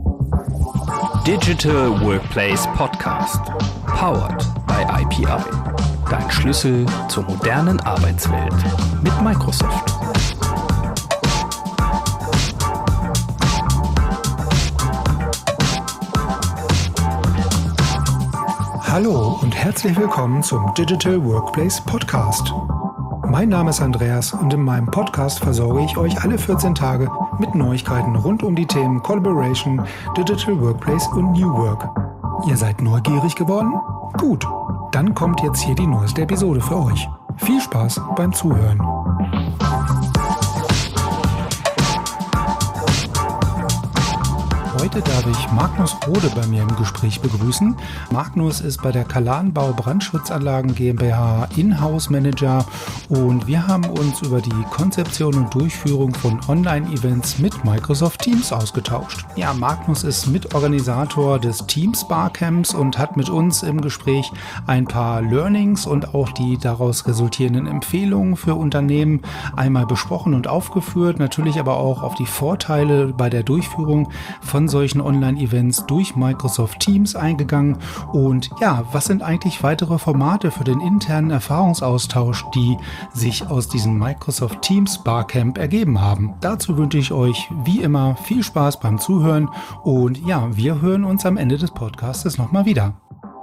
Digital Workplace Podcast. Powered by IPI. Dein Schlüssel zur modernen Arbeitswelt mit Microsoft. Hallo und herzlich willkommen zum Digital Workplace Podcast. Mein Name ist Andreas und in meinem Podcast versorge ich euch alle 14 Tage mit Neuigkeiten rund um die Themen Collaboration, Digital Workplace und New Work. Ihr seid neugierig geworden? Gut, dann kommt jetzt hier die neueste Episode für euch. Viel Spaß beim Zuhören. Heute darf ich Magnus Rode bei mir im Gespräch begrüßen. Magnus ist bei der Kalanbau Brandschutzanlagen GmbH Inhouse-Manager und wir haben uns über die Konzeption und Durchführung von Online-Events mit Microsoft Teams ausgetauscht. Ja, Magnus ist Mitorganisator des Teams Barcamps und hat mit uns im Gespräch ein paar Learnings und auch die daraus resultierenden Empfehlungen für Unternehmen einmal besprochen und aufgeführt, natürlich aber auch auf die Vorteile bei der Durchführung von solchen Online-Events durch Microsoft Teams eingegangen und ja, was sind eigentlich weitere Formate für den internen Erfahrungsaustausch, die sich aus diesem Microsoft Teams Barcamp ergeben haben. Dazu wünsche ich euch wie immer viel Spaß beim Zuhören und ja, wir hören uns am Ende des Podcasts nochmal wieder.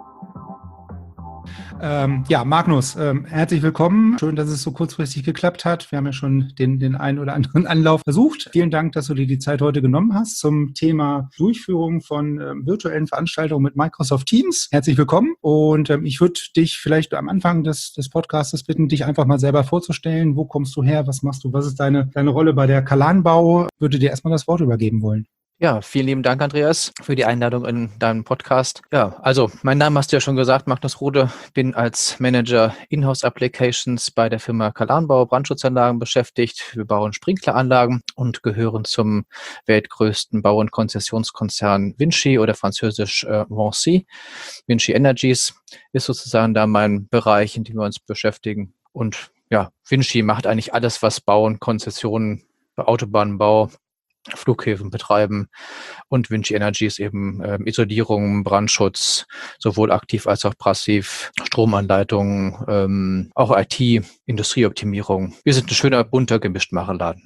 Magnus, herzlich willkommen. Schön, dass es so kurzfristig geklappt hat. Wir haben ja schon den einen oder anderen Anlauf versucht. Vielen Dank, dass du dir die Zeit heute genommen hast zum Thema Durchführung von virtuellen Veranstaltungen mit Microsoft Teams. Herzlich willkommen und ich würde dich vielleicht am Anfang des Podcastes bitten, dich einfach mal selber vorzustellen. Wo kommst du her? Was machst du? Was ist deine Rolle bei der Kalanbau? Würde dir erstmal das Wort übergeben wollen. Ja, vielen lieben Dank, Andreas, für die Einladung in deinem Podcast. Ja, also mein Name hast du ja schon gesagt, Magnus Rode, bin als Manager Inhouse Applications bei der Firma Kalanbau Brandschutzanlagen beschäftigt. Wir bauen Sprinkleranlagen und gehören zum weltgrößten Bau- und Konzessionskonzern Vinci oder französisch Vinci. Vinci Energies ist sozusagen da mein Bereich, in dem wir uns beschäftigen. Und ja, Vinci macht eigentlich alles, was Bauen, Konzessionen, Autobahnbau, Flughäfen betreiben und Vinci Energies eben Isolierung, Brandschutz, sowohl aktiv als auch passiv, Stromanleitungen, auch IT, Industrieoptimierung. Wir sind ein schöner, bunter, Gemischtmacherladen.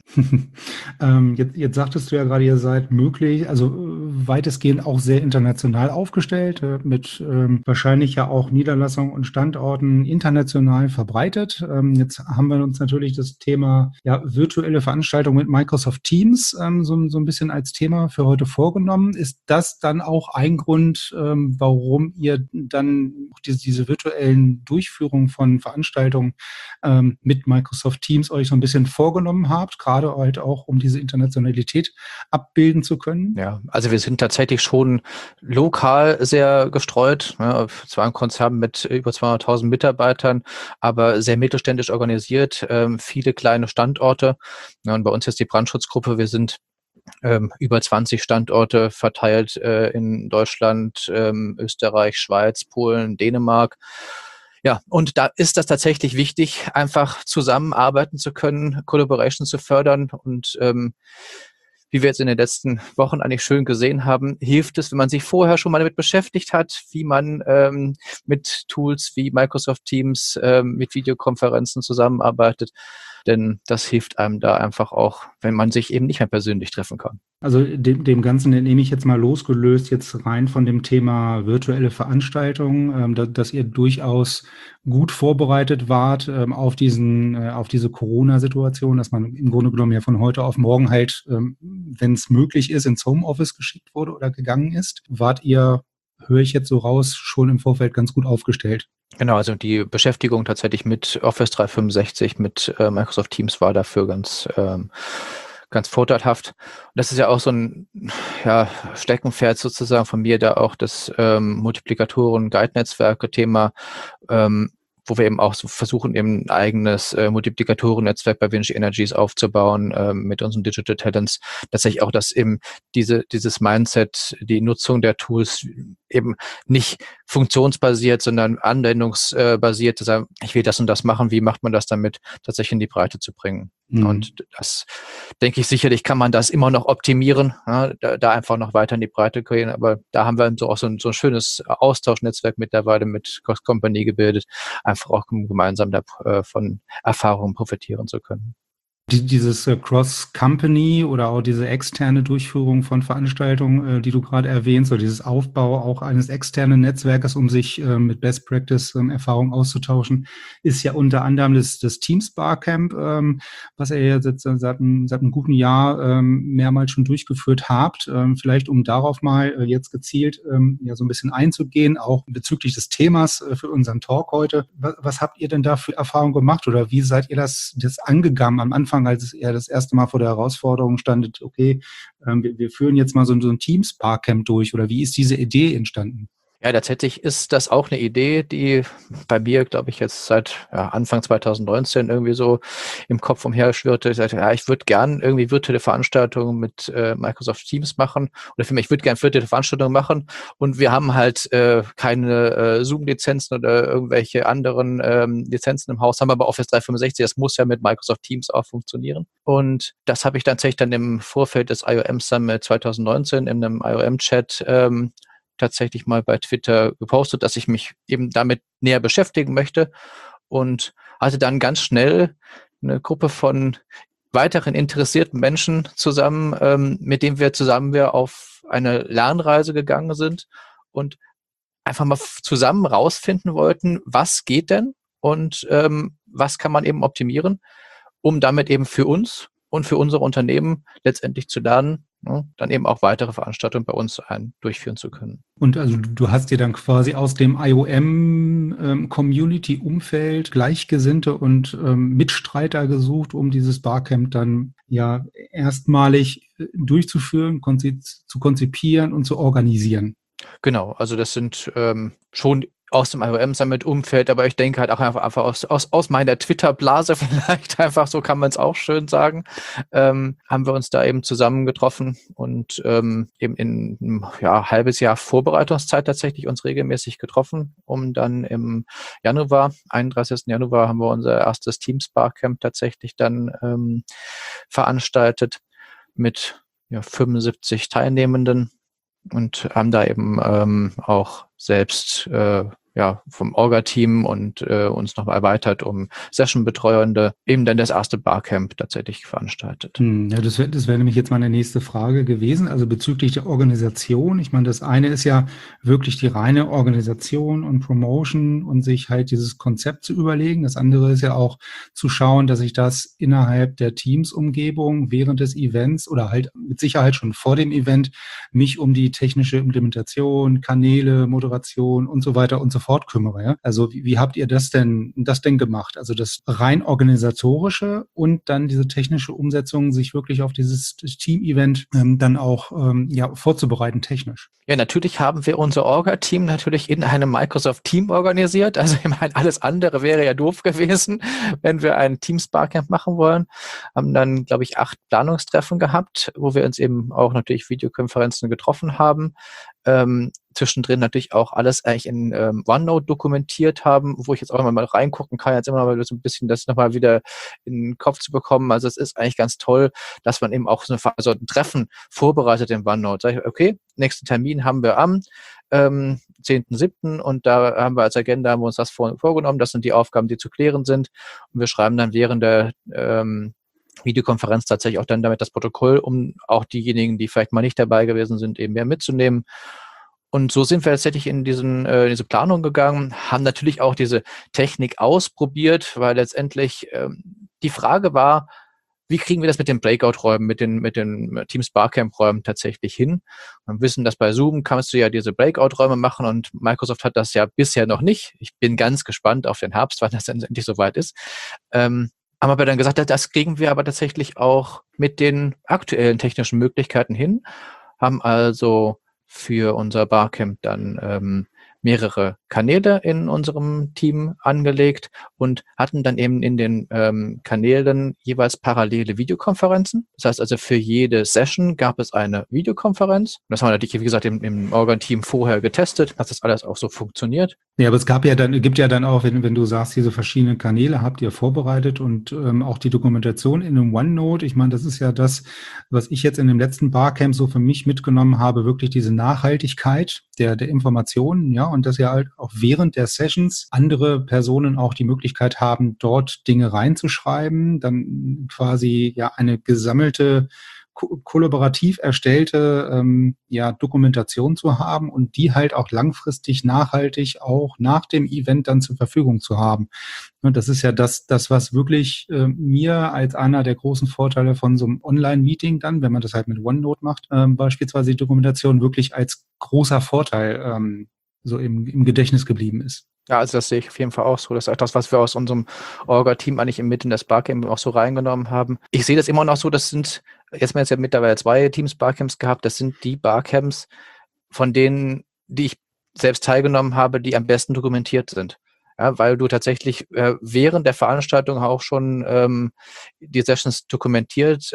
Jetzt sagtest du ja gerade, ihr seid weitestgehend auch sehr international aufgestellt, mit wahrscheinlich ja auch Niederlassungen und Standorten international verbreitet. Jetzt haben wir uns natürlich das Thema virtuelle Veranstaltungen mit Microsoft Teams so ein bisschen als Thema für heute vorgenommen. Ist das dann auch ein Grund, warum ihr dann diese virtuellen Durchführungen von Veranstaltungen mit Microsoft Teams euch so ein bisschen vorgenommen habt, gerade halt auch, um diese Internationalität abbilden zu können? Ja, also wir sind tatsächlich schon lokal sehr gestreut, zwar ein Konzern mit über 200.000 Mitarbeitern, aber sehr mittelständisch organisiert, viele kleine Standorte. Ja, und bei uns ist die Brandschutzgruppe, wir sind über 20 Standorte verteilt in Deutschland, Österreich, Schweiz, Polen, Dänemark. Ja, und da ist das tatsächlich wichtig, einfach zusammenarbeiten zu können, Collaboration zu fördern und wie wir jetzt in den letzten Wochen eigentlich schön gesehen haben, hilft es, wenn man sich vorher schon mal damit beschäftigt hat, wie man mit Tools wie Microsoft Teams, mit Videokonferenzen zusammenarbeitet. Denn das hilft einem da einfach auch, wenn man sich eben nicht mehr persönlich treffen kann. Also dem Ganzen entnehme ich jetzt mal losgelöst jetzt rein von dem Thema virtuelle Veranstaltungen, dass ihr durchaus gut vorbereitet wart auf diese Corona-Situation, dass man im Grunde genommen ja von heute auf morgen halt, wenn es möglich ist, ins Homeoffice geschickt wurde oder gegangen ist. Wart ihr, höre ich jetzt so raus, schon im Vorfeld ganz gut aufgestellt? Genau, also die Beschäftigung tatsächlich mit Office 365, mit Microsoft Teams war dafür ganz vorteilhaft. Und das ist ja auch so ein Steckenpferd sozusagen von mir, da auch das Multiplikatoren-Guide-Netzwerke-Thema, wo wir eben auch so versuchen, eben ein eigenes Multiplikatoren-Netzwerk bei Vinci Energies aufzubauen mit unseren Digital Talents. Tatsächlich auch, dass eben dieses Mindset, die Nutzung der Tools eben nicht funktionsbasiert, sondern anwendungsbasiert zu sagen, ich will das und das machen, wie macht man das damit, tatsächlich in die Breite zu bringen. Und das, denke ich, sicherlich kann man das immer noch optimieren, ja, da einfach noch weiter in die Breite gehen. Aber da haben wir auch so ein schönes Austauschnetzwerk mittlerweile mit Cox Company gebildet, einfach auch gemeinsam von Erfahrungen profitieren zu können. Dieses Cross-Company oder auch diese externe Durchführung von Veranstaltungen, die du gerade erwähnst, oder dieses Aufbau auch eines externen Netzwerkes, um sich mit Best Practice Erfahrungen auszutauschen, ist ja unter anderem das Teams Barcamp, was ihr ja seit einem guten Jahr mehrmals schon durchgeführt habt. Vielleicht um darauf mal jetzt gezielt ja so ein bisschen einzugehen, auch bezüglich des Themas für unseren Talk heute. Was habt ihr denn da für Erfahrungen gemacht oder wie seid ihr das angegangen am Anfang, als ihr das erste Mal vor der Herausforderung standet, okay, wir führen jetzt mal so ein Teams Barcamp durch, oder wie ist diese Idee entstanden? Ja, tatsächlich ist das auch eine Idee, die bei mir, glaube ich, jetzt seit Anfang 2019 irgendwie so im Kopf umherschwirrte. Ich sagte, ja, ich würde gern irgendwie virtuelle Veranstaltungen mit Microsoft Teams machen, oder vielmehr, ich würde gern virtuelle Veranstaltungen machen, und wir haben halt keine Zoom-Lizenzen oder irgendwelche anderen Lizenzen im Haus, haben aber Office 365, das muss ja mit Microsoft Teams auch funktionieren. Und das habe ich tatsächlich dann im Vorfeld des IOM Summit 2019 in einem IOM-Chat tatsächlich mal bei Twitter gepostet, dass ich mich eben damit näher beschäftigen möchte, und hatte dann ganz schnell eine Gruppe von weiteren interessierten Menschen zusammen, mit denen wir auf eine Lernreise gegangen sind und einfach mal zusammen rausfinden wollten, was geht denn und was kann man eben optimieren, um damit eben für uns und für unsere Unternehmen letztendlich zu lernen, ne, dann eben auch weitere Veranstaltungen bei uns durchführen zu können. Und also du hast dir dann quasi aus dem IOM-Community-Umfeld Gleichgesinnte und Mitstreiter gesucht, um dieses Barcamp dann ja erstmalig durchzuführen, zu konzipieren und zu organisieren. Genau, also das sind schon aus dem IOM-Summit-Umfeld, aber ich denke halt auch einfach aus meiner Twitter-Blase vielleicht, einfach so kann man es auch schön sagen, haben wir uns da eben zusammengetroffen und eben in einem halbes Jahr Vorbereitungszeit tatsächlich uns regelmäßig getroffen, um dann im 31. Januar haben wir unser erstes Teams Barcamp tatsächlich dann veranstaltet mit 75 Teilnehmenden. Und haben da eben auch selbst vom Orga-Team und uns noch erweitert um Session-Betreuende eben dann das erste Barcamp tatsächlich veranstaltet. Ja, das wäre nämlich jetzt meine nächste Frage gewesen, also bezüglich der Organisation. Ich meine, das eine ist ja wirklich die reine Organisation und Promotion und sich halt dieses Konzept zu überlegen. Das andere ist ja auch zu schauen, dass ich das innerhalb der Teams-Umgebung während des Events oder halt mit Sicherheit schon vor dem Event mich um die technische Implementation, Kanäle, Moderation und so weiter und so fort kümmere. Ja? Also wie habt ihr das denn gemacht? Also das rein organisatorische und dann diese technische Umsetzung, sich wirklich auf dieses Team-Event dann auch vorzubereiten technisch. Ja, natürlich haben wir unser Orga-Team natürlich in einem Microsoft-Team organisiert. Also ich meine, alles andere wäre ja doof gewesen, wenn wir ein Teams-Barcamp machen wollen. Haben dann, glaube ich, 8 Planungstreffen gehabt, wo wir uns eben auch natürlich Videokonferenzen getroffen haben. Zwischendrin natürlich auch alles eigentlich in OneNote dokumentiert haben, wo ich jetzt auch mal reingucken kann, jetzt immer mal so ein bisschen das nochmal wieder in den Kopf zu bekommen. Also es ist eigentlich ganz toll, dass man eben auch so ein Treffen vorbereitet in OneNote. Sag ich, okay, nächsten Termin haben wir am 10.7. und da haben wir als Agenda, haben wir uns das vorgenommen. Das sind die Aufgaben, die zu klären sind. Und wir schreiben dann während der Videokonferenz tatsächlich auch dann damit das Protokoll, um auch diejenigen, die vielleicht mal nicht dabei gewesen sind, eben mehr mitzunehmen. Und so sind wir tatsächlich in diese Planung gegangen, haben natürlich auch diese Technik ausprobiert, weil letztendlich die Frage war, wie kriegen wir das mit den Breakout-Räumen, mit den Teams Barcamp-Räumen tatsächlich hin? Wir wissen, dass bei Zoom kannst du ja diese Breakout-Räume machen und Microsoft hat das ja bisher noch nicht. Ich bin ganz gespannt auf den Herbst, wann das dann endlich soweit ist. Haben wir dann gesagt, das kriegen wir aber tatsächlich auch mit den aktuellen technischen Möglichkeiten hin, haben also für unser Barcamp dann mehrere Kanäle in unserem Team angelegt und hatten dann eben in den Kanälen jeweils parallele Videokonferenzen. Das heißt also, für jede Session gab es eine Videokonferenz. Das haben wir natürlich, wie gesagt, im Organ-Team vorher getestet, dass das alles auch so funktioniert. Ja, aber gibt ja dann auch, wenn du sagst, diese verschiedenen Kanäle habt ihr vorbereitet und auch die Dokumentation in einem OneNote. Ich meine, das ist ja das, was ich jetzt in dem letzten Barcamp so für mich mitgenommen habe, wirklich diese Nachhaltigkeit der Informationen, ja, und dass ja halt auch während der Sessions andere Personen auch die Möglichkeit haben, dort Dinge reinzuschreiben, dann quasi ja eine gesammelte kollaborativ erstellte Dokumentation zu haben und die halt auch langfristig nachhaltig auch nach dem Event dann zur Verfügung zu haben. Und das ist ja das was wirklich mir als einer der großen Vorteile von so einem Online-Meeting dann, wenn man das halt mit OneNote macht, beispielsweise die Dokumentation wirklich als großer Vorteil so im Gedächtnis geblieben ist. Ja, also das sehe ich auf jeden Fall auch so. Das ist etwas, was wir aus unserem Orga-Team eigentlich inmitten des Barcamp auch so reingenommen haben. Ich sehe das immer noch so, jetzt haben wir jetzt ja mittlerweile 2 Teams Barcamps gehabt. Das sind die Barcamps, von denen, die ich selbst teilgenommen habe, die am besten dokumentiert sind. Ja, weil du tatsächlich während der Veranstaltung auch schon die Sessions dokumentiert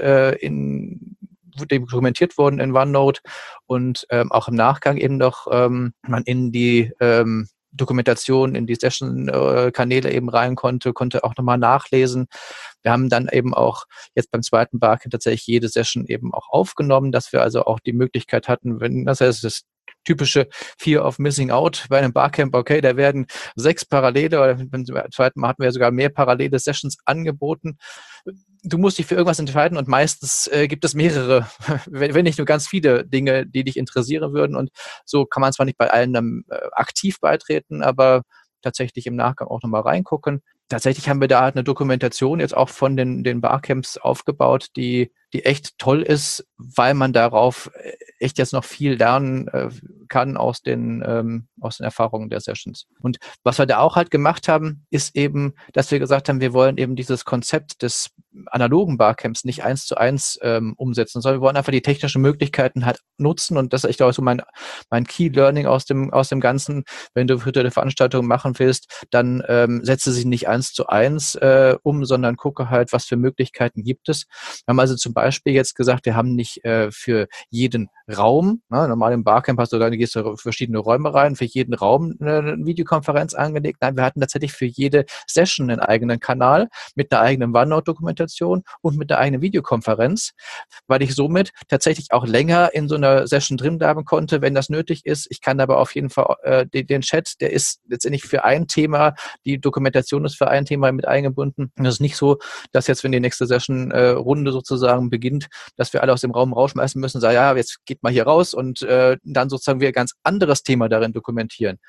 wurden in OneNote und auch im Nachgang eben noch man in die Dokumentation, in die Session-Kanäle eben rein konnte auch nochmal nachlesen. Wir haben dann eben auch jetzt beim zweiten Barcamp tatsächlich jede Session eben auch aufgenommen, dass wir also auch die Möglichkeit hatten, das heißt, das typische Fear of Missing Out bei einem Barcamp, okay, da werden 6 parallele, oder beim zweiten Mal hatten wir sogar mehr parallele Sessions angeboten. Du musst dich für irgendwas entscheiden und meistens gibt es mehrere, wenn nicht nur ganz viele Dinge, die dich interessieren würden, und so kann man zwar nicht bei allen aktiv beitreten, aber tatsächlich im Nachgang auch nochmal reingucken. Tatsächlich haben wir da eine Dokumentation jetzt auch von den Barcamps aufgebaut, die echt toll ist, weil man darauf echt jetzt noch viel lernen kann aus den Erfahrungen der Sessions. Und was wir da auch halt gemacht haben, ist eben, dass wir gesagt haben, wir wollen eben dieses Konzept des analogen Barcamps nicht 1:1 umsetzen, sondern wir wollen einfach die technischen Möglichkeiten halt nutzen, und das ist echt auch so mein Key Learning aus dem Ganzen. Wenn du virtuelle Veranstaltungen machen willst, dann setze sie nicht 1:1 sondern gucke halt, was für Möglichkeiten gibt es. Wir haben also zum Beispiel jetzt gesagt, wir haben nicht für jeden Raum, normal im Barcamp gehst du in verschiedene Räume rein, für jeden Raum eine Videokonferenz angelegt. Nein, wir hatten tatsächlich für jede Session einen eigenen Kanal mit einer eigenen OneNote-Dokumentation und mit einer eigenen Videokonferenz, weil ich somit tatsächlich auch länger in so einer Session drin bleiben konnte, wenn das nötig ist. Ich kann aber auf jeden Fall den Chat, der ist letztendlich für ein Thema, die Dokumentation ist für ein Thema mit eingebunden. Und es ist nicht so, dass jetzt, wenn die nächste Session-Runde sozusagen beginnt, dass wir alle aus dem Raum rausschmeißen müssen und sagen, ja, jetzt geht mal hier raus und dann sozusagen wir ein ganz anderes Thema darin dokumentieren.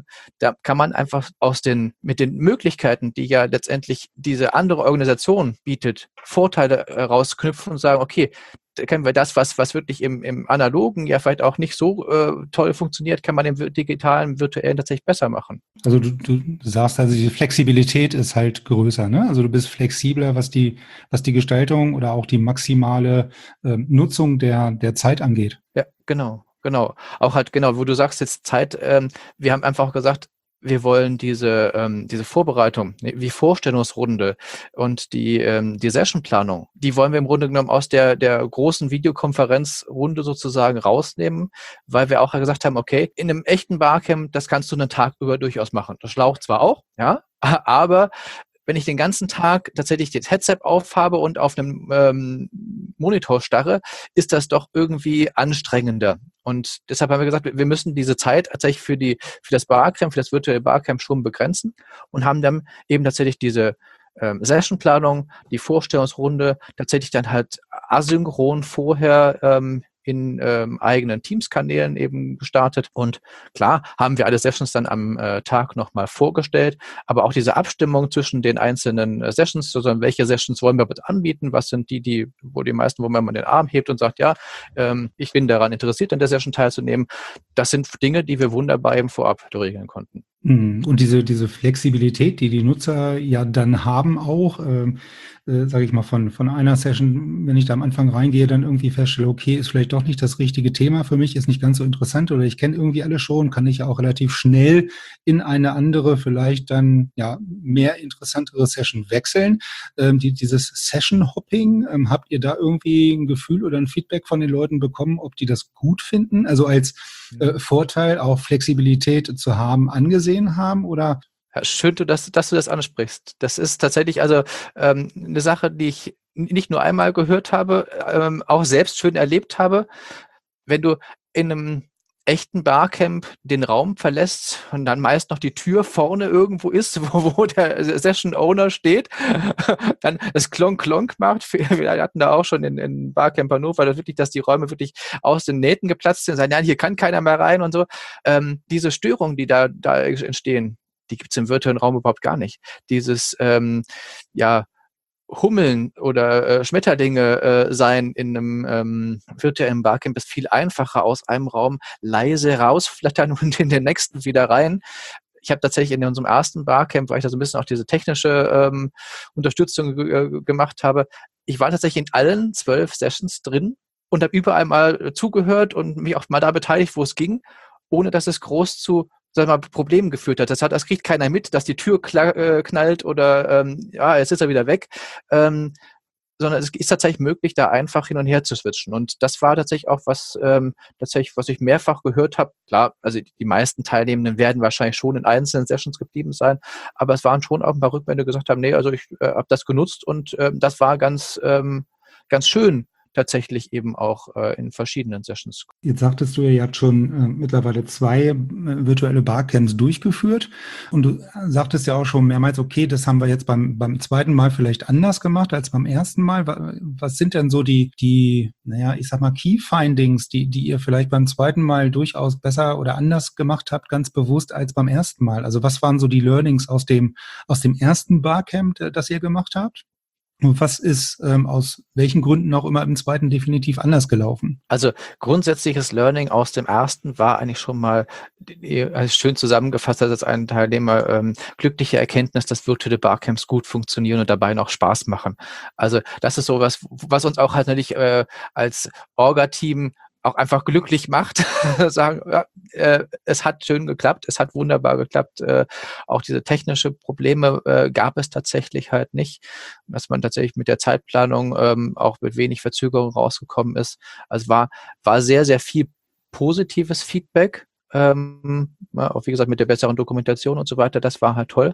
Da kann man einfach mit den Möglichkeiten, die ja letztendlich diese andere Organisation bietet, Vorteile rausknüpfen und sagen, okay, da können wir das, was wirklich im Analogen ja vielleicht auch nicht so toll funktioniert, kann man im digitalen, virtuellen tatsächlich besser machen. Also du sagst also, die Flexibilität ist halt größer, ne? Also du bist flexibler, was die Gestaltung oder auch die maximale Nutzung der Zeit angeht. Ja, genau. Auch halt, genau, wo du sagst jetzt Zeit, wir haben einfach gesagt, wir wollen diese Vorbereitung, wie Vorstellungsrunde und die Sessionplanung, die wollen wir im Grunde genommen aus der großen Videokonferenzrunde sozusagen rausnehmen, weil wir auch gesagt haben, okay, in einem echten Barcamp, das kannst du einen Tag über durchaus machen. Das schlaucht zwar auch, ja, aber wenn ich den ganzen Tag tatsächlich das Headset aufhabe und auf einem Monitor starre, ist das doch irgendwie anstrengender. Und deshalb haben wir gesagt, wir müssen diese Zeit tatsächlich für das Barcamp, für das virtuelle Barcamp schon begrenzen und haben dann eben tatsächlich diese Sessionplanung, die Vorstellungsrunde tatsächlich dann halt asynchron vorher in eigenen Teams-Kanälen eben gestartet. Und klar haben wir alle Sessions dann am Tag nochmal vorgestellt, aber auch diese Abstimmung zwischen den einzelnen Sessions, also welche Sessions wollen wir bitte anbieten, was sind wo man den Arm hebt und sagt, ja, ich bin daran interessiert, an der Session teilzunehmen. Das sind Dinge, die wir wunderbar eben vorab regeln konnten. Und diese Flexibilität, die die Nutzer ja dann haben auch, sage ich mal, von einer Session, wenn ich da am Anfang reingehe, dann irgendwie feststelle, okay, ist vielleicht doch nicht das richtige Thema für mich, ist nicht ganz so interessant oder ich kenne irgendwie alle schon, kann ich ja auch relativ schnell in eine andere, vielleicht dann ja mehr interessantere Session wechseln. Dieses Session-Hopping, habt ihr da irgendwie ein Gefühl oder ein Feedback von den Leuten bekommen, ob die das gut finden? Also als Vorteil, auch Flexibilität zu haben, angesehen haben? Oder Ja, schön, dass du das ansprichst. Das ist tatsächlich also eine Sache, die ich nicht nur einmal gehört habe, auch selbst schön erlebt habe. Wenn du in einem echten Barcamp den Raum verlässt und dann meist noch die Tür vorne irgendwo ist, wo der Session Owner steht, dann das Klonk Klonk macht. Wir hatten da auch schon in Barcamp Hannover, dass die Räume wirklich aus den Nähten geplatzt sind, sagen, ja, hier kann keiner mehr rein und so. Diese Störungen, die da entstehen, die gibt es im virtuellen Raum überhaupt gar nicht. Dieses ja, Hummeln oder Schmetterlinge sein in einem virtuellen Barcamp ist viel einfacher, aus einem Raum leise rausflattern und in den nächsten wieder rein. Ich habe tatsächlich in unserem ersten Barcamp, weil ich da so ein bisschen auch diese technische Unterstützung gemacht habe, ich war tatsächlich in allen 12 Sessions drin und habe überall mal zugehört und mich auch mal da beteiligt, wo es ging, ohne dass es groß zu, sag mal, Problemen geführt hat. Das kriegt keiner mit, dass die Tür knallt oder ja, jetzt ist er wieder weg. Sondern es ist tatsächlich möglich, da einfach hin und her zu switchen. Und das war tatsächlich auch was ich mehrfach gehört habe. Klar, also die meisten Teilnehmenden werden wahrscheinlich schon in einzelnen Sessions geblieben sein, aber es waren schon auch ein paar Rückmeldungen, die gesagt haben, nee, also ich habe das genutzt und das war ganz schön, tatsächlich eben auch in verschiedenen Sessions. jetzt sagtest du ja, ihr habt schon mittlerweile 2 virtuelle Barcamps durchgeführt und du sagtest ja auch schon mehrmals, okay, das haben wir jetzt beim zweiten Mal vielleicht anders gemacht als beim ersten Mal. Was sind denn so naja, ich sag mal, Key Findings, die ihr vielleicht beim zweiten Mal durchaus besser oder anders gemacht habt, ganz bewusst als beim ersten Mal? Also was waren so die Learnings aus dem ersten Barcamp, das ihr gemacht habt? Und was ist aus welchen Gründen auch immer im zweiten definitiv anders gelaufen? Also grundsätzliches Learning aus dem ersten war eigentlich schon mal, also schön zusammengefasst hat als ein Teilnehmer, glückliche Erkenntnis, dass virtuelle Barcamps gut funktionieren und dabei noch Spaß machen. Also das ist so was uns auch halt natürlich als Orga-Team auch einfach glücklich macht, sagen, ja, es hat schön geklappt, es hat wunderbar geklappt. Auch diese technische Probleme gab es tatsächlich halt nicht, dass man tatsächlich mit der Zeitplanung auch mit wenig Verzögerung rausgekommen ist. Also war sehr, sehr viel positives Feedback. Auch wie gesagt mit der besseren Dokumentation und so weiter, das war halt toll.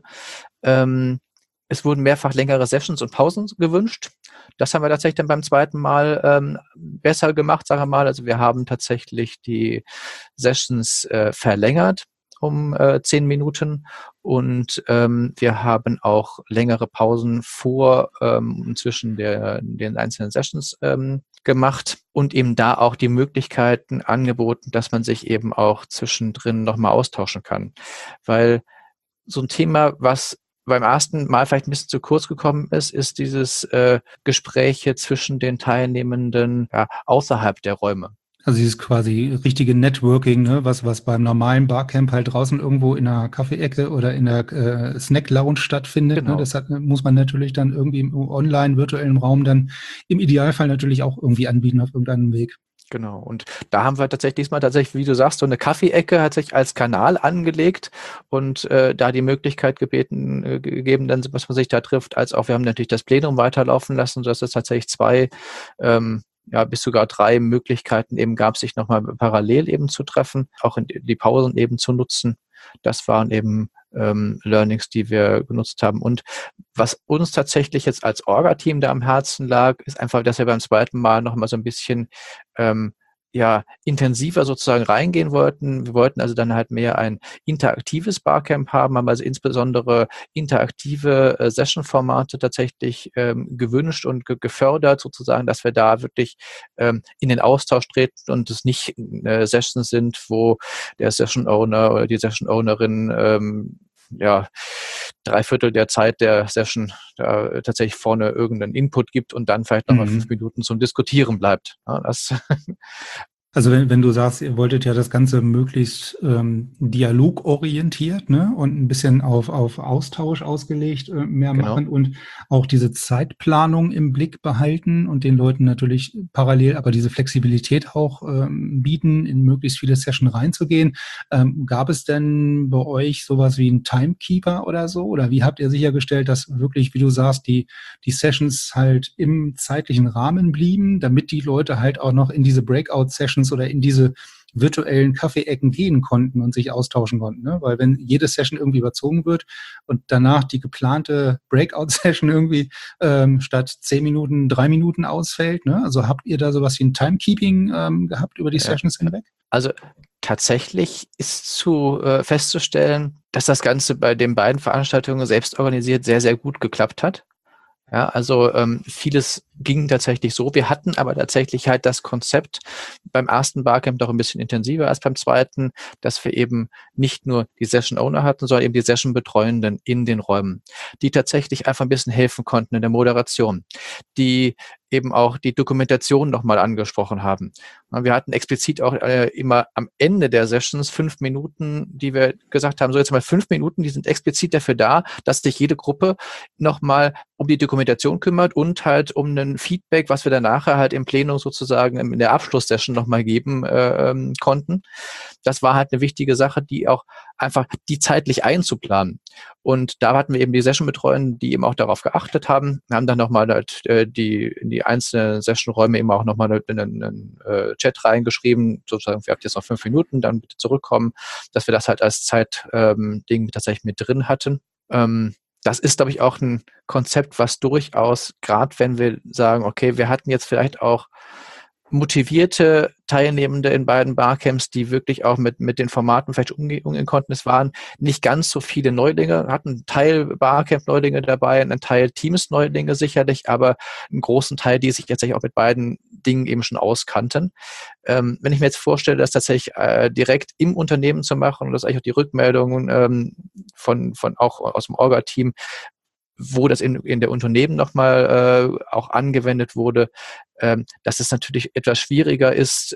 Es wurden mehrfach längere Sessions und Pausen gewünscht. Das haben wir tatsächlich dann beim zweiten Mal besser gemacht, sagen wir mal. Also wir haben tatsächlich die Sessions verlängert um 10 Minuten und wir haben auch längere Pausen zwischen den einzelnen Sessions gemacht und eben da auch die Möglichkeiten angeboten, dass man sich eben auch zwischendrin nochmal austauschen kann. Weil so ein Thema, was beim ersten Mal vielleicht ein bisschen zu kurz gekommen ist dieses Gespräche zwischen den Teilnehmenden außerhalb der Räume. Also dieses quasi richtige Networking, ne, was beim normalen Barcamp halt draußen irgendwo in einer Kaffeeecke oder in der Snack-Lounge stattfindet. Genau. Ne, muss man natürlich dann irgendwie im online, virtuellen Raum dann im Idealfall natürlich auch irgendwie anbieten auf irgendeinem Weg. Genau. Und da haben wir diesmal tatsächlich, wie du sagst, so eine Kaffeeecke hat sich als Kanal angelegt und da die Möglichkeit gegeben, dann, was man sich da trifft, als auch wir haben natürlich das Plenum weiterlaufen lassen, sodass es tatsächlich 2 bis sogar 3 Möglichkeiten eben gab, sich nochmal parallel eben zu treffen, auch in die Pausen eben zu nutzen. Das waren eben Learnings, die wir genutzt haben. Und was uns tatsächlich jetzt als Orga-Team da am Herzen lag, ist einfach, dass wir beim zweiten Mal nochmal so ein bisschen intensiver sozusagen reingehen wollten. Wir wollten also dann halt mehr ein interaktives Barcamp haben also insbesondere interaktive Session-Formate tatsächlich gewünscht und gefördert sozusagen, dass wir da wirklich in den Austausch treten und es nicht Sessions sind, wo der Session-Owner oder die Session-Ownerin 3/4 der Zeit der Session da tatsächlich vorne irgendeinen Input gibt und dann vielleicht nochmal 5 Minuten zum Diskutieren bleibt. Ja, Also wenn du sagst, ihr wolltet ja das Ganze möglichst dialogorientiert, ne, und ein bisschen auf Austausch ausgelegt mehr Genau. machen und auch diese Zeitplanung im Blick behalten und den Leuten natürlich parallel aber diese Flexibilität auch bieten, in möglichst viele Sessions reinzugehen. Gab es denn bei euch sowas wie einen Timekeeper oder so? Oder wie habt ihr sichergestellt, dass wirklich, wie du sagst, die Sessions halt im zeitlichen Rahmen blieben, damit die Leute halt auch noch in diese Breakout-Sessions oder in diese virtuellen Kaffeeecken gehen konnten und sich austauschen konnten. Ne? Weil wenn jede Session irgendwie überzogen wird und danach die geplante Breakout-Session irgendwie statt 10 Minuten 3 Minuten ausfällt, ne? Also habt ihr da sowas wie ein Timekeeping gehabt über die Ja. Sessions hinweg? Also tatsächlich ist festzustellen, dass das Ganze bei den beiden Veranstaltungen selbst organisiert sehr, sehr gut geklappt hat. Ja, also vieles ging tatsächlich so. Wir hatten aber tatsächlich halt das Konzept beim ersten Barcamp doch ein bisschen intensiver als beim zweiten, dass wir eben nicht nur die Session Owner hatten, sondern eben die Session Betreuenden in den Räumen, die tatsächlich einfach ein bisschen helfen konnten in der Moderation, die eben auch die Dokumentation nochmal angesprochen haben. Wir hatten explizit auch immer am Ende der Sessions 5 Minuten, die wir gesagt haben, so jetzt mal 5 Minuten, die sind explizit dafür da, dass sich jede Gruppe nochmal um die Dokumentation kümmert und halt um ein Feedback, was wir dann nachher halt im Plenum sozusagen in der Abschlusssession nochmal geben konnten. Das war halt eine wichtige Sache, die auch einfach die zeitlich einzuplanen. Und da hatten wir eben die Session-Betreuer, die eben auch darauf geachtet haben. Wir haben dann nochmal halt, in die einzelnen Session-Räume eben auch nochmal in einen Chat reingeschrieben, sozusagen, ihr habt jetzt noch 5 Minuten, dann bitte zurückkommen, dass wir das halt als Zeitding tatsächlich mit drin hatten. Das ist, glaube ich, auch ein Konzept, was durchaus, gerade wenn wir sagen, okay, wir hatten jetzt vielleicht auch motivierte Teilnehmende in beiden Barcamps, die wirklich auch mit den Formaten vielleicht umgehen konnten. Es waren nicht ganz so viele Neulinge, hatten einen Teil Barcamp-Neulinge dabei, einen Teil Teams-Neulinge sicherlich, aber einen großen Teil, die sich tatsächlich auch mit beiden Dingen eben schon auskannten. Wenn ich mir jetzt vorstelle, das tatsächlich direkt im Unternehmen zu machen und das eigentlich auch die Rückmeldungen von auch aus dem Orga-Team, wo das in der Unternehmen nochmal auch angewendet wurde, dass es natürlich etwas schwieriger ist,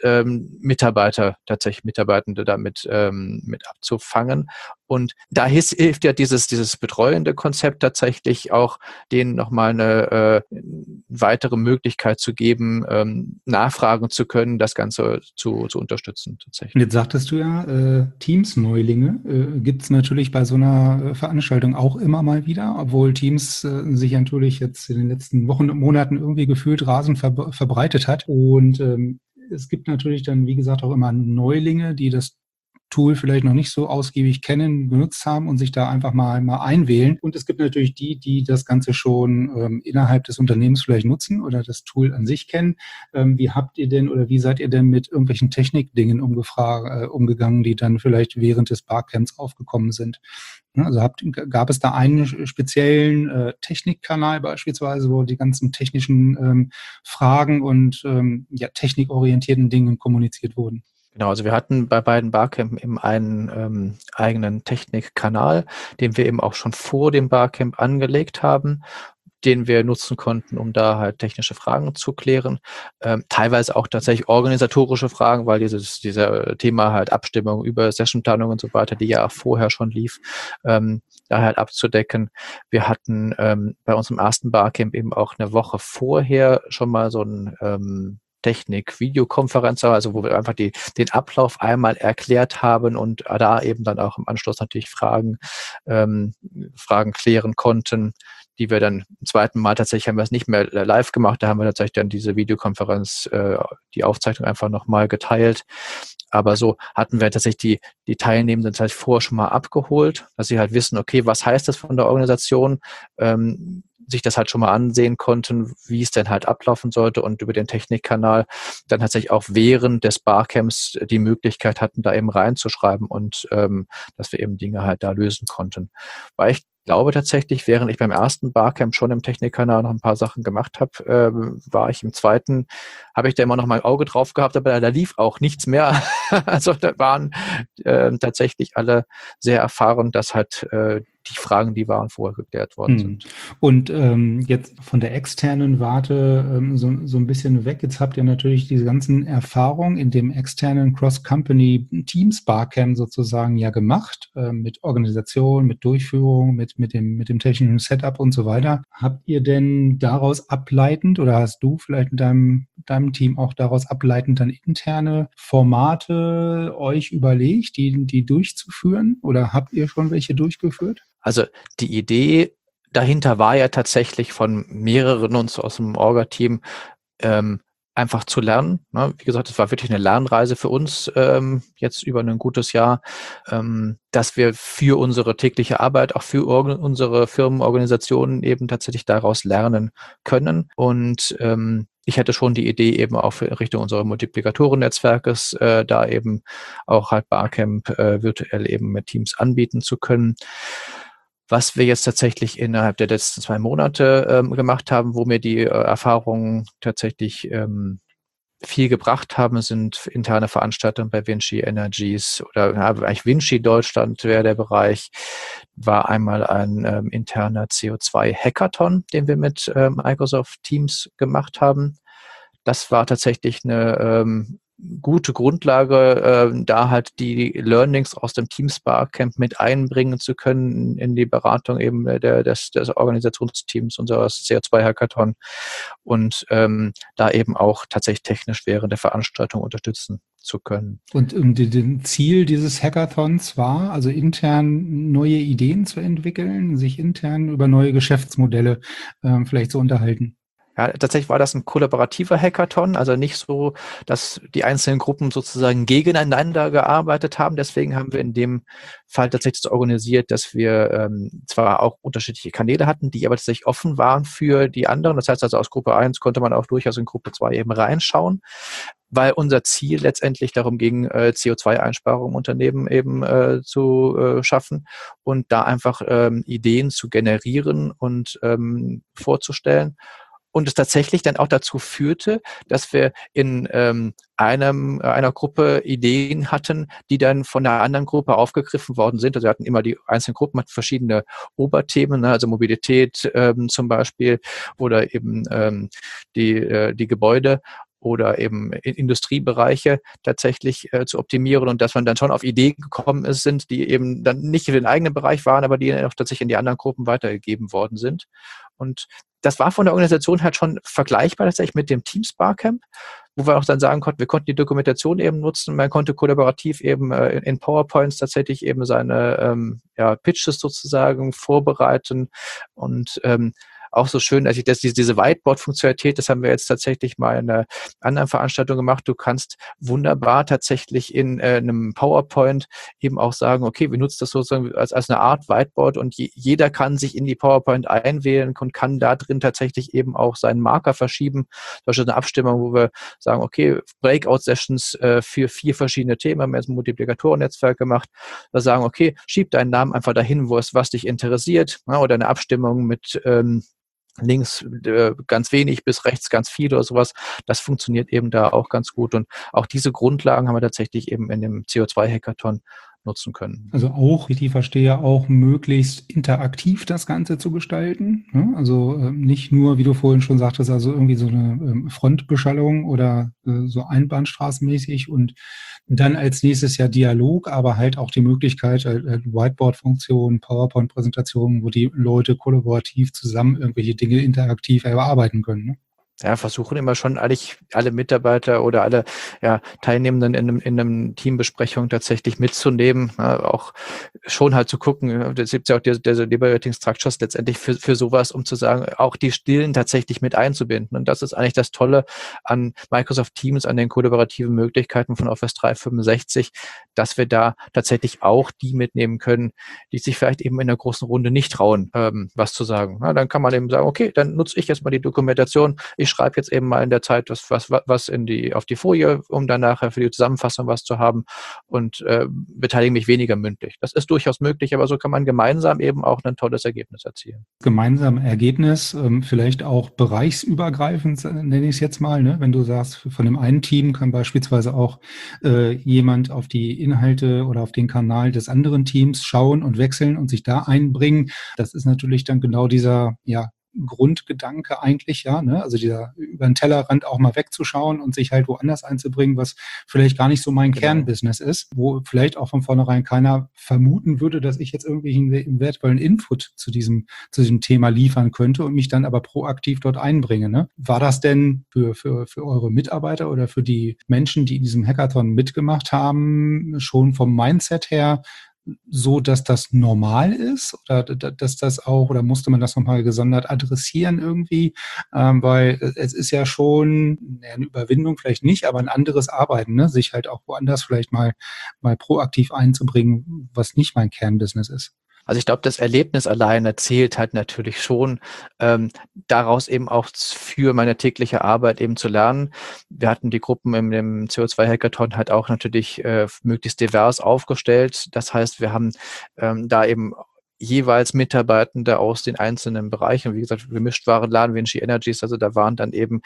Mitarbeitende damit mit abzufangen. Und da hilft ja dieses betreuende Konzept tatsächlich auch, denen nochmal eine weitere Möglichkeit zu geben, nachfragen zu können, das Ganze zu unterstützen tatsächlich. Und jetzt sagtest du ja, Teams-Neulinge gibt es natürlich bei so einer Veranstaltung auch immer mal wieder, obwohl Teams sich natürlich jetzt in den letzten Wochen und Monaten irgendwie gefühlt rasend verbreitet hat. Und es gibt natürlich dann, wie gesagt, auch immer Neulinge, die das Tool vielleicht noch nicht so ausgiebig kennen, genutzt haben und sich da einfach mal einwählen. Und es gibt natürlich die das Ganze schon innerhalb des Unternehmens vielleicht nutzen oder das Tool an sich kennen. Wie habt ihr denn oder wie seid ihr denn mit irgendwelchen Technikdingen umgegangen, die dann vielleicht während des Barcamps aufgekommen sind? Also gab es da einen speziellen Technikkanal beispielsweise, wo die ganzen technischen Fragen und technikorientierten Dingen kommuniziert wurden? Genau, also wir hatten bei beiden Barcamp eben einen eigenen Technikkanal, den wir eben auch schon vor dem Barcamp angelegt haben, den wir nutzen konnten, um da halt technische Fragen zu klären. Teilweise auch tatsächlich organisatorische Fragen, weil dieser Thema halt Abstimmung über Sessionplanung und so weiter, die ja auch vorher schon lief, da halt abzudecken. Wir hatten bei unserem ersten Barcamp eben auch eine Woche vorher schon mal so ein Technik-Videokonferenz, also wo wir einfach den Ablauf einmal erklärt haben und da eben dann auch im Anschluss natürlich Fragen klären konnten, die wir dann im zweiten Mal tatsächlich haben wir es nicht mehr live gemacht, da haben wir tatsächlich dann diese Videokonferenz, die Aufzeichnung einfach nochmal geteilt. Aber so hatten wir tatsächlich die Teilnehmenden tatsächlich vorher schon mal abgeholt, dass sie halt wissen, okay, was heißt das von der Organisation, sich das halt schon mal ansehen konnten, wie es denn halt ablaufen sollte und über den Technikkanal dann tatsächlich auch während des Barcamps die Möglichkeit hatten, da eben reinzuschreiben und dass wir eben Dinge halt da lösen konnten. War echt glaube tatsächlich, während ich beim ersten Barcamp schon im Technikkanal noch ein paar Sachen gemacht habe, war ich im zweiten, habe ich da immer noch mein Auge drauf gehabt, aber da lief auch nichts mehr. Also da waren tatsächlich alle sehr erfahren, dass halt die Fragen, die waren, vorher geklärt worden sind. Und jetzt von der externen Warte so ein bisschen weg. Jetzt habt ihr natürlich diese ganzen Erfahrungen in dem externen Cross-Company-Teams Barcamp sozusagen ja gemacht, mit Organisation, mit Durchführung, mit dem technischen Setup und so weiter. Habt ihr denn daraus ableitend oder hast du vielleicht in deinem Team auch daraus ableitend dann interne Formate euch überlegt, die durchzuführen? Oder habt ihr schon welche durchgeführt? Also die Idee dahinter war ja tatsächlich von mehreren uns aus dem Orga-Team einfach zu lernen. Ne? Wie gesagt, es war wirklich eine Lernreise für uns jetzt über ein gutes Jahr, dass wir für unsere tägliche Arbeit, auch für unsere Firmenorganisationen eben tatsächlich daraus lernen können. Und ich hatte schon die Idee eben auch für Richtung unseres Multiplikatoren-Netzwerkes, da eben auch halt Barcamp virtuell eben mit Teams anbieten zu können. Was wir jetzt tatsächlich innerhalb der letzten 2 Monate gemacht haben, wo mir die Erfahrungen tatsächlich viel gebracht haben, sind interne Veranstaltungen bei Vinci Energies oder eigentlich Vinci Deutschland wäre der Bereich, war einmal ein interner CO2-Hackathon, den wir mit Microsoft Teams gemacht haben. Das war tatsächlich eine gute Grundlage, da halt die Learnings aus dem Teams Barcamp mit einbringen zu können in die Beratung eben des Organisationsteams unseres CO2-Hackathon und da eben auch tatsächlich technisch während der Veranstaltung unterstützen zu können. Und das Ziel dieses Hackathons war, also intern neue Ideen zu entwickeln, sich intern über neue Geschäftsmodelle vielleicht zu unterhalten. Ja, tatsächlich war das ein kollaborativer Hackathon, also nicht so, dass die einzelnen Gruppen sozusagen gegeneinander gearbeitet haben. Deswegen haben wir in dem Fall tatsächlich so organisiert, dass wir zwar auch unterschiedliche Kanäle hatten, die aber tatsächlich offen waren für die anderen. Das heißt also, aus Gruppe 1 konnte man auch durchaus in Gruppe 2 eben reinschauen, weil unser Ziel letztendlich darum ging, CO2-Einsparungen im Unternehmen eben zu schaffen und da einfach Ideen zu generieren und vorzustellen. Und es tatsächlich dann auch dazu führte, dass wir in einer Gruppe Ideen hatten, die dann von der anderen Gruppe aufgegriffen worden sind. Also wir hatten immer die einzelnen Gruppen, hatten verschiedene Oberthemen, ne, also Mobilität zum Beispiel oder eben die Gebäude oder eben Industriebereiche tatsächlich zu optimieren und dass man dann schon auf Ideen gekommen ist, die eben dann nicht für den eigenen Bereich waren, aber die auch tatsächlich in die anderen Gruppen weitergegeben worden sind. Und das war von der Organisation halt schon vergleichbar tatsächlich mit dem Teams Barcamp, wo wir auch dann sagen konnten, wir konnten die Dokumentation eben nutzen, man konnte kollaborativ eben in PowerPoints tatsächlich eben seine Pitches sozusagen vorbereiten und auch so schön, dass diese Whiteboard-Funktionalität, das haben wir jetzt tatsächlich mal in einer anderen Veranstaltung gemacht. Du kannst wunderbar tatsächlich in einem PowerPoint eben auch sagen, okay, wir nutzen das sozusagen als eine Art Whiteboard und jeder kann sich in die PowerPoint einwählen und kann da drin tatsächlich eben auch seinen Marker verschieben. Zum Beispiel eine Abstimmung, wo wir sagen, okay, Breakout-Sessions für 4 verschiedene Themen, haben wir jetzt ein Multiplikatoren-Netzwerk gemacht. Da sagen, okay, schieb deinen Namen einfach dahin, was dich interessiert, ja, oder eine Abstimmung mit links ganz wenig bis rechts ganz viel oder sowas. Das funktioniert eben da auch ganz gut. Und auch diese Grundlagen haben wir tatsächlich eben in dem CO2-Hackathon nutzen können. Also auch, wie ich die verstehe, auch möglichst interaktiv das Ganze zu gestalten. Ne? Also nicht nur, wie du vorhin schon sagtest, also irgendwie so eine Frontbeschallung oder so einbahnstraßenmäßig und dann als nächstes ja Dialog, aber halt auch die Möglichkeit, Whiteboard-Funktionen, PowerPoint-Präsentationen, wo die Leute kollaborativ zusammen irgendwelche Dinge interaktiv erarbeiten können. Ne? Ja, versuchen immer schon alle Mitarbeiter oder alle Teilnehmenden in einem Teambesprechung tatsächlich mitzunehmen, auch schon halt zu gucken, das gibt ja auch diese Liberating Structures letztendlich für sowas, um zu sagen, auch die Stillen tatsächlich mit einzubinden. Und das ist eigentlich das Tolle an Microsoft Teams, an den kollaborativen Möglichkeiten von Office 365, dass wir da tatsächlich auch die mitnehmen können, die sich vielleicht eben in einer großen Runde nicht trauen, was zu sagen. Na, dann kann man eben sagen, okay, dann nutze ich jetzt mal die Dokumentation. Ich schreibe jetzt eben mal in der Zeit was auf die Folie, um dann nachher für die Zusammenfassung was zu haben und beteilige mich weniger mündlich. Das ist durchaus möglich, aber so kann man gemeinsam eben auch ein tolles Ergebnis erzielen. Gemeinsam Ergebnis, vielleicht auch bereichsübergreifend, nenne ich es jetzt mal, ne? Wenn du sagst, von dem einen Team kann beispielsweise auch jemand auf die Inhalte oder auf den Kanal des anderen Teams schauen und wechseln und sich da einbringen. Das ist natürlich dann genau dieser, Grundgedanke eigentlich, ja, ne? Also dieser über den Tellerrand auch mal wegzuschauen und sich halt woanders einzubringen, was vielleicht gar nicht so mein Kernbusiness ist, wo vielleicht auch von vornherein keiner vermuten würde, dass ich jetzt irgendwie einen wertvollen Input zu diesem Thema liefern könnte und mich dann aber proaktiv dort einbringe. Ne? War das denn für eure Mitarbeiter oder für die Menschen, die in diesem Hackathon mitgemacht haben, schon vom Mindset her so, dass das normal ist oder dass das auch, oder musste man das nochmal gesondert adressieren irgendwie? Weil es ist ja schon eine Überwindung vielleicht nicht, aber ein anderes Arbeiten, ne? Sich halt auch woanders vielleicht mal proaktiv einzubringen, was nicht mein Kernbusiness ist. Also ich glaube, das Erlebnis alleine zählt halt natürlich schon, daraus eben auch für meine tägliche Arbeit eben zu lernen. Wir hatten die Gruppen im CO2-Hackathon halt auch natürlich möglichst divers aufgestellt. Das heißt, wir haben da eben jeweils Mitarbeitende aus den einzelnen Bereichen. Wie gesagt, Gemischtwarenladen, Vinci Energies, also da waren dann eben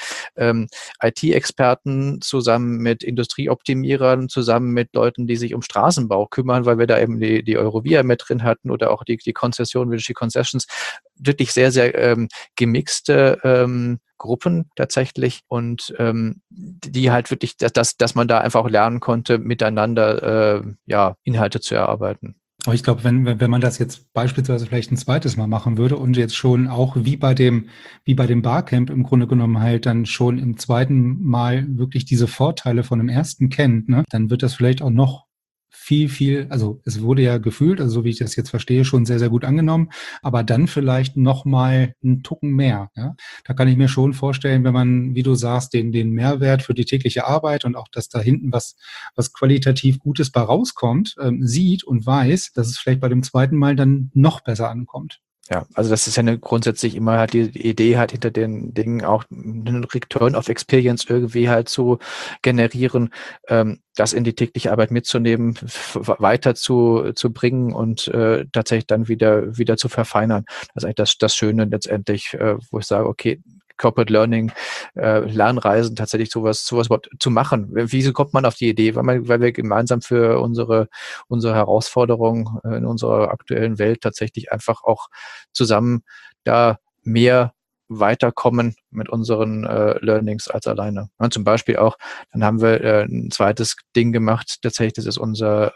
IT-Experten zusammen mit Industrieoptimierern, zusammen mit Leuten, die sich um Straßenbau kümmern, weil wir da eben die Eurovia mit drin hatten oder auch die Konzession, Vinci Concessions. Wirklich sehr, sehr gemixte Gruppen tatsächlich und die halt wirklich, dass man da einfach auch lernen konnte, miteinander Inhalte zu erarbeiten. Aber ich glaube, wenn man das jetzt beispielsweise vielleicht ein zweites Mal machen würde und jetzt schon auch wie bei dem Barcamp im Grunde genommen halt dann schon im zweiten Mal wirklich diese Vorteile von dem ersten kennt, ne, dann wird das vielleicht auch noch viel, also es wurde ja gefühlt, also so wie ich das jetzt verstehe, schon sehr, sehr gut angenommen, aber dann vielleicht noch mal einen Tucken mehr. Ja? Da kann ich mir schon vorstellen, wenn man, wie du sagst, den Mehrwert für die tägliche Arbeit und auch, dass da hinten was qualitativ Gutes bei rauskommt, sieht und weiß, dass es vielleicht bei dem zweiten Mal dann noch besser ankommt. Ja, also das ist ja grundsätzlich immer halt die Idee halt hinter den Dingen auch einen Return of Experience irgendwie halt zu generieren, das in die tägliche Arbeit mitzunehmen, weiter zu bringen und tatsächlich dann wieder zu verfeinern. Das ist eigentlich das Schöne letztendlich, wo ich sage, okay, Corporate Learning, Lernreisen, tatsächlich sowas überhaupt zu machen. Wieso kommt man auf die Idee? Weil wir gemeinsam für unsere Herausforderungen in unserer aktuellen Welt tatsächlich einfach auch zusammen da mehr weiterkommen mit unseren Learnings als alleine. Ja, zum Beispiel auch, dann haben wir ein zweites Ding gemacht, tatsächlich, das ist unser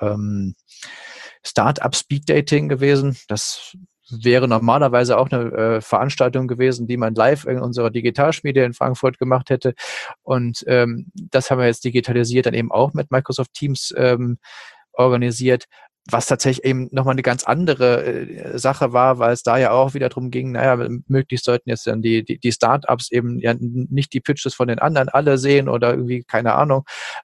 Startup Speed Dating gewesen. Das wäre normalerweise auch eine Veranstaltung gewesen, die man live in unserer Digitalschmiede in Frankfurt gemacht hätte. Und das haben wir jetzt digitalisiert, dann eben auch mit Microsoft Teams organisiert, was tatsächlich eben nochmal eine ganz andere Sache war, weil es da ja auch wieder darum ging, möglichst sollten jetzt dann die Startups eben ja nicht die Pitches von den anderen alle sehen oder irgendwie, keine Ahnung.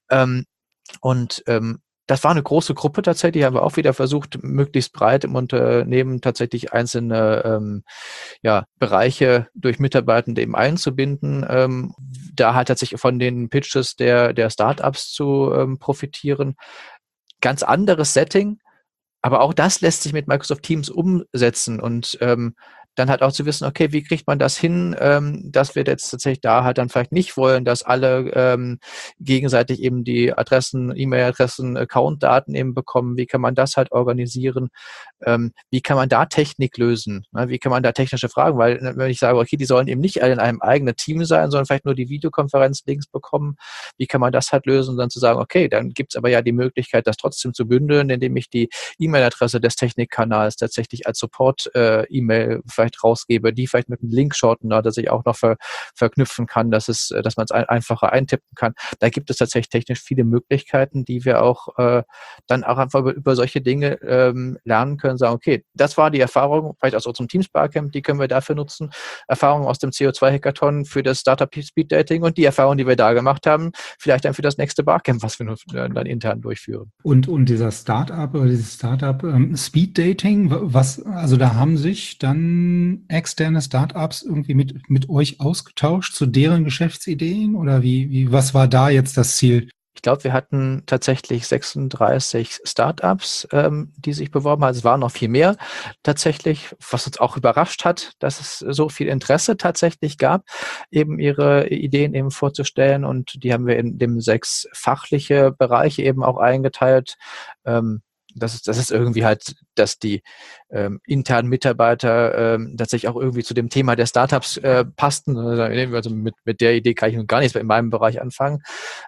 Das war eine große Gruppe tatsächlich, haben wir auch wieder versucht, möglichst breit im Unternehmen tatsächlich einzelne Bereiche durch Mitarbeitende eben einzubinden, da halt tatsächlich von den Pitches der Startups zu profitieren. Ganz anderes Setting, aber auch das lässt sich mit Microsoft Teams umsetzen und dann halt auch zu wissen, okay, wie kriegt man das hin, dass wir jetzt tatsächlich da halt dann vielleicht nicht wollen, dass alle gegenseitig eben die Adressen, E-Mail-Adressen, Account-Daten eben bekommen. Wie kann man das halt organisieren? Wie kann man da Technik lösen? Ne? Wie kann man da technische Fragen? Weil wenn ich sage, okay, die sollen eben nicht alle in einem eigenen Team sein, sondern vielleicht nur die Videokonferenz-Links bekommen. Wie kann man das halt lösen? Und dann zu sagen, okay, dann gibt's aber ja die Möglichkeit, das trotzdem zu bündeln, indem ich die E-Mail-Adresse des Technikkanals tatsächlich als Support-E-Mail vielleicht rausgebe, die vielleicht mit einem Linkshortener, dass ich auch noch verknüpfen kann, dass man es einfacher eintippen kann. Da gibt es tatsächlich technisch viele Möglichkeiten, die wir auch dann auch einfach über solche Dinge lernen können, sagen, okay, das war die Erfahrung, vielleicht aus unserem Teams Barcamp, die können wir dafür nutzen, Erfahrung aus dem CO2-Hackathon für das Startup Speed Dating und die Erfahrung, die wir da gemacht haben, vielleicht dann für das nächste Barcamp, was wir dann intern durchführen. Und dieser Startup oder dieses Startup Speed Dating, also da haben sich dann externe Startups irgendwie mit euch ausgetauscht zu deren Geschäftsideen oder was war da jetzt das Ziel? Ich glaube, wir hatten tatsächlich 36 Startups, die sich beworben haben. Also es waren noch viel mehr tatsächlich, was uns auch überrascht hat, dass es so viel Interesse tatsächlich gab, eben ihre Ideen eben vorzustellen. Und die haben wir in dem 6 fachliche Bereiche eben auch eingeteilt. Das ist irgendwie halt, dass die internen Mitarbeiter tatsächlich auch irgendwie zu dem Thema der Startups passten. Also mit der Idee kann ich nun gar nichts in meinem Bereich anfangen.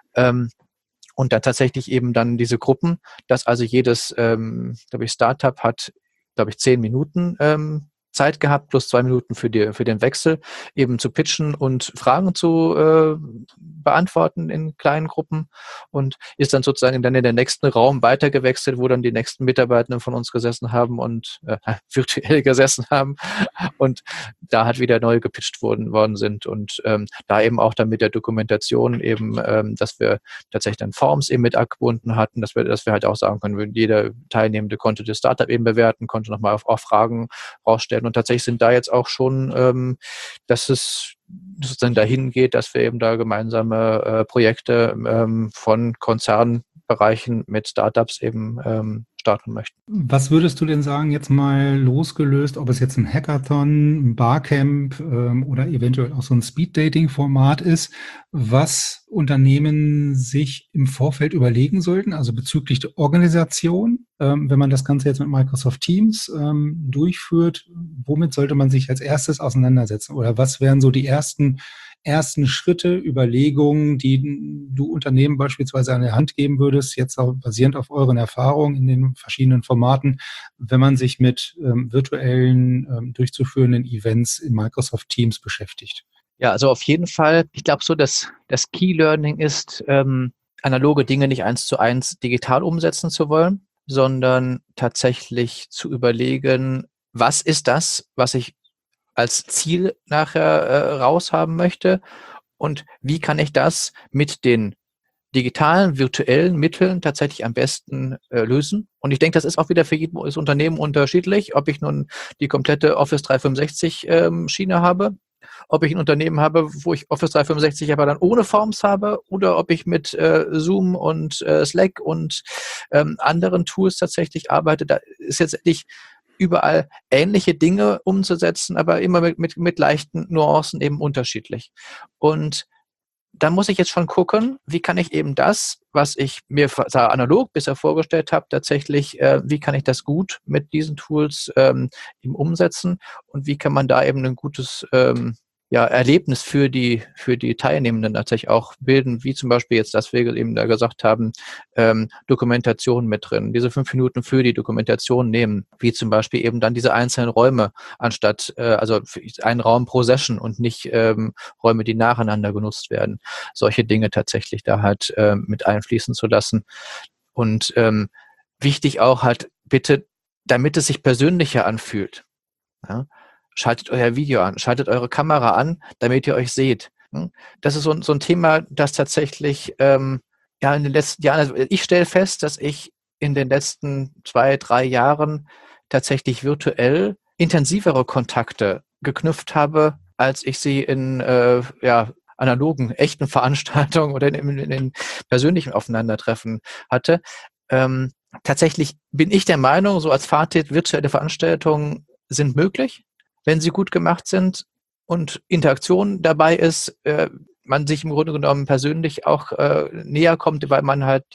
Und dann tatsächlich eben dann diese Gruppen, dass also jedes, glaube ich, Startup hat, glaube ich, 10 Minuten Zeit gehabt, plus 2 Minuten für den Wechsel, eben zu pitchen und Fragen zu beantworten in kleinen Gruppen und ist dann sozusagen dann in den nächsten Raum weitergewechselt, wo dann die nächsten Mitarbeitenden von uns gesessen haben und virtuell gesessen haben und da halt wieder neu gepitcht worden sind und da eben auch dann mit der Dokumentation eben, dass wir tatsächlich dann Forms eben mit abgebunden hatten, dass wir halt auch sagen können, jeder Teilnehmende konnte das Startup eben bewerten, konnte nochmal auf Fragen rausstellen und tatsächlich sind da jetzt auch schon, dass es sozusagen dahin geht, dass wir eben da gemeinsame Projekte von Konzernbereichen mit Startups eben starten möchten. Was würdest du denn sagen, jetzt mal losgelöst, ob es jetzt ein Hackathon, ein Barcamp oder eventuell auch so ein Speed-Dating-Format ist, was Unternehmen sich im Vorfeld überlegen sollten, also bezüglich der Organisation, wenn man das Ganze jetzt mit Microsoft Teams durchführt, womit sollte man sich als erstes auseinandersetzen? Oder was wären so die ersten Schritte, Überlegungen, die du Unternehmen beispielsweise an die Hand geben würdest, jetzt auch basierend auf euren Erfahrungen in den verschiedenen Formaten, wenn man sich mit virtuellen durchzuführenden Events in Microsoft Teams beschäftigt? Ja, also auf jeden Fall. Ich glaube so, dass das Key Learning ist, analoge Dinge nicht 1:1 digital umsetzen zu wollen, sondern tatsächlich zu überlegen, was ist das, was ich als Ziel nachher raushaben möchte und wie kann ich das mit den digitalen, virtuellen Mitteln tatsächlich am besten lösen. Und ich denke, das ist auch wieder für jedes Unternehmen unterschiedlich, ob ich nun die komplette Office 365 Schiene habe, ob ich ein Unternehmen habe, wo ich Office 365 aber dann ohne Forms habe oder ob ich mit Zoom und Slack und anderen Tools tatsächlich arbeite. Da ist jetzt endlich überall ähnliche Dinge umzusetzen, aber immer mit leichten Nuancen eben unterschiedlich. Und da muss ich jetzt schon gucken, wie kann ich eben das, was ich mir analog bisher vorgestellt habe, tatsächlich, wie kann ich das gut mit diesen Tools eben umsetzen und wie kann man da eben ein gutes Erlebnis für die Teilnehmenden tatsächlich auch bilden, wie zum Beispiel jetzt, dass wir eben da gesagt haben, Dokumentation mit drin, diese 5 Minuten für die Dokumentation nehmen, wie zum Beispiel eben dann diese einzelnen Räume anstatt, also einen Raum pro Session und nicht Räume, die nacheinander genutzt werden, solche Dinge tatsächlich da halt mit einfließen zu lassen. Und wichtig auch halt bitte, damit es sich persönlicher anfühlt, ja, schaltet euer Video an, schaltet eure Kamera an, damit ihr euch seht. Das ist so ein Thema, das tatsächlich in den letzten Jahren, also ich stelle fest, dass ich in den letzten 2, 3 Jahren tatsächlich virtuell intensivere Kontakte geknüpft habe, als ich sie in analogen, echten Veranstaltungen oder in persönlichen Aufeinandertreffen hatte. Tatsächlich bin ich der Meinung, so als Fazit, virtuelle Veranstaltungen sind möglich, wenn sie gut gemacht sind und Interaktion dabei ist, man sich im Grunde genommen persönlich auch näher kommt, weil man halt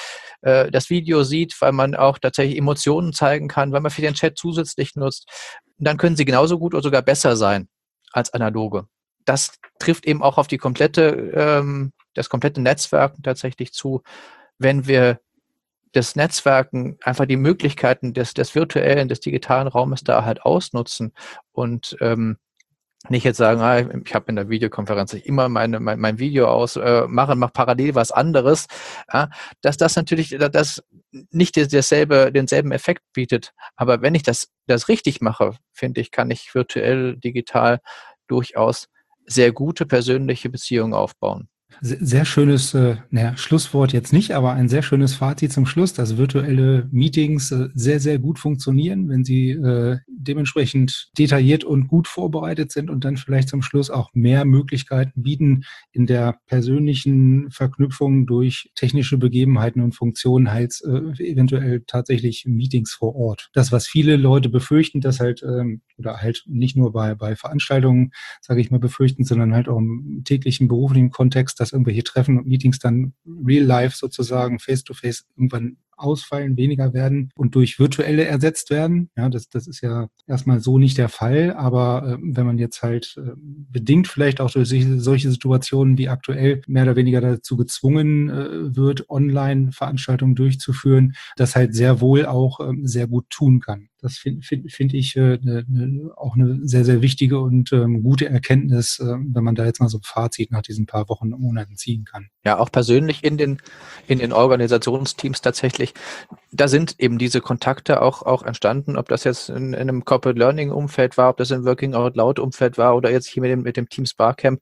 das Video sieht, weil man auch tatsächlich Emotionen zeigen kann, weil man für den Chat zusätzlich nutzt. Und dann können sie genauso gut oder sogar besser sein als analoge. Das trifft eben auch auf die das komplette Netzwerk tatsächlich zu, wenn wir das Netzwerken, einfach die Möglichkeiten des virtuellen, des digitalen Raumes da halt ausnutzen und nicht jetzt sagen, ich habe in der Videokonferenz immer mein Video aus, mache parallel was anderes, dass das natürlich das nicht denselben Effekt bietet. Aber wenn ich das richtig mache, finde ich, kann ich virtuell, digital durchaus sehr gute persönliche Beziehungen aufbauen. Sehr schönes, Schlusswort jetzt nicht, aber ein sehr schönes Fazit zum Schluss, dass virtuelle Meetings sehr, sehr gut funktionieren, wenn sie dementsprechend detailliert und gut vorbereitet sind und dann vielleicht zum Schluss auch mehr Möglichkeiten bieten, in der persönlichen Verknüpfung durch technische Begebenheiten und Funktionen als eventuell tatsächlich Meetings vor Ort. Das, was viele Leute befürchten, dass halt, oder halt nicht nur bei Veranstaltungen, sage ich mal, befürchten, sondern halt auch im täglichen beruflichen Kontext, dass irgendwelche Treffen und Meetings dann real life sozusagen face-to-face irgendwann ausfallen, weniger werden und durch virtuelle ersetzt werden. Ja, das ist ja erstmal so nicht der Fall, aber wenn man jetzt halt bedingt vielleicht auch durch solche Situationen wie aktuell mehr oder weniger dazu gezwungen wird, Online-Veranstaltungen durchzuführen, das halt sehr wohl auch sehr gut tun kann. Das finde ich auch eine sehr, sehr wichtige und gute Erkenntnis, wenn man da jetzt mal so ein Fazit nach diesen paar Wochen und Monaten ziehen kann. Ja, auch persönlich in den Organisationsteams tatsächlich, da sind eben diese Kontakte auch entstanden, ob das jetzt in einem Corporate Learning Umfeld war, ob das im Working Out Loud Umfeld war oder jetzt hier mit dem Teams Barcamp.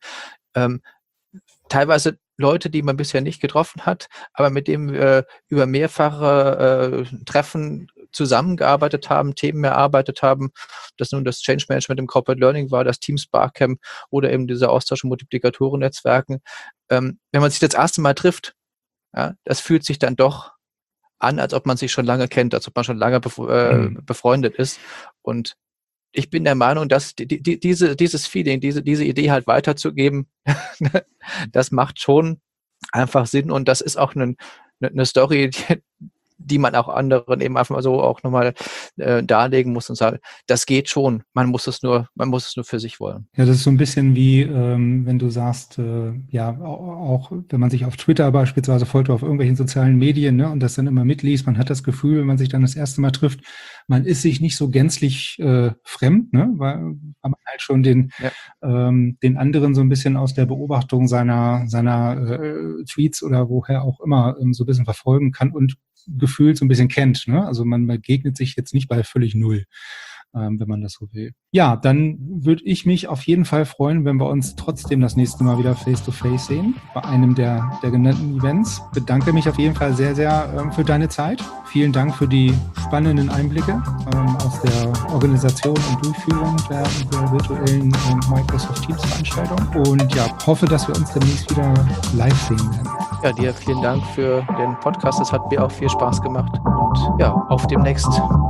Teilweise Leute, die man bisher nicht getroffen hat, aber mit dem wir über mehrfache Treffen zusammengearbeitet haben, Themen erarbeitet haben, ob das nun das Change Management im Corporate Learning war, das Teams Barcamp oder eben diese Austausch- und Multiplikatoren-Netzwerken. Wenn man sich das erste Mal trifft, ja, das fühlt sich dann doch an, als ob man sich schon lange kennt, als ob man schon lange befreundet ist. Und ich bin der Meinung, dass dieses Feeling, diese Idee halt weiterzugeben, das macht schon einfach Sinn und das ist auch eine Story, die man auch anderen eben einfach mal so auch nochmal darlegen muss und sagen, das geht schon, man muss es nur für sich wollen. Ja, das ist so ein bisschen wie, wenn du sagst, auch wenn man sich auf Twitter beispielsweise folgt oder auf irgendwelchen sozialen Medien, ne, und das dann immer mitliest, man hat das Gefühl, wenn man sich dann das erste Mal trifft, man ist sich nicht so gänzlich fremd, ne, weil man halt schon den anderen so ein bisschen aus der Beobachtung seiner Tweets oder woher auch immer so ein bisschen verfolgen kann und gefühlt so ein bisschen kennt. Ne? Also man begegnet sich jetzt nicht bei völlig null, wenn man das so will. Ja, dann würde ich mich auf jeden Fall freuen, wenn wir uns trotzdem das nächste Mal wieder face-to-face sehen, bei einem der genannten Events. Bedanke mich auf jeden Fall sehr, sehr für deine Zeit. Vielen Dank für die spannenden Einblicke aus der Organisation und Durchführung der virtuellen Microsoft Teams Veranstaltung. Und ja, hoffe, dass wir uns demnächst wieder live sehen werden. Ja, dir vielen Dank für den Podcast. Es hat mir auch viel Spaß gemacht. Und ja, auf demnächst.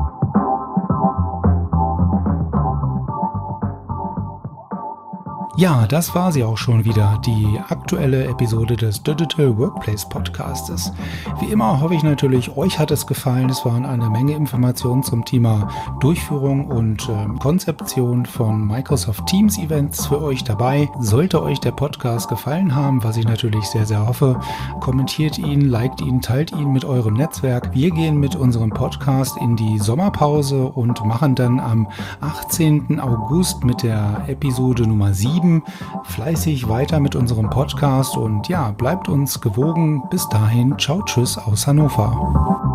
Ja, das war sie auch schon wieder, die aktuelle Episode des Digital Workplace Podcastes. Wie immer hoffe ich natürlich, euch hat es gefallen. Es waren eine Menge Informationen zum Thema Durchführung und Konzeption von Microsoft Teams Events für euch dabei. Sollte euch der Podcast gefallen haben, was ich natürlich sehr, sehr hoffe, kommentiert ihn, liked ihn, teilt ihn mit eurem Netzwerk. Wir gehen mit unserem Podcast in die Sommerpause und machen dann am 18. August mit der Episode Nummer 7 fleißig weiter mit unserem Podcast und ja, bleibt uns gewogen. Bis dahin, ciao, tschüss aus Hannover.